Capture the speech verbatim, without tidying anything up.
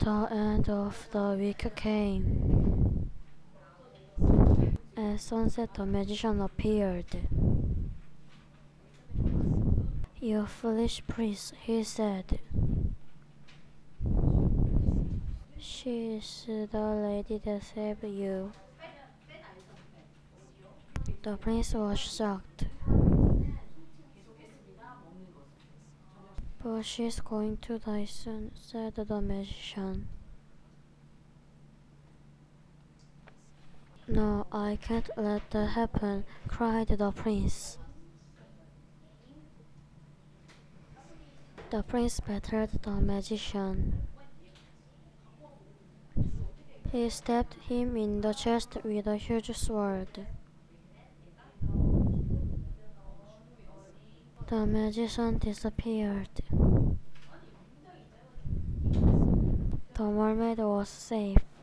The end of the week came. At sunset, the magician appeared. "You foolish priest," he said. "She is the lady that saved you." The prince was shocked. "But she's going to die soon," said the magician. "No, I can't let that happen," cried the prince. The prince battered the magician. He stabbed him in the chest with a huge sword. The magician disappeared. The mermaid was safe.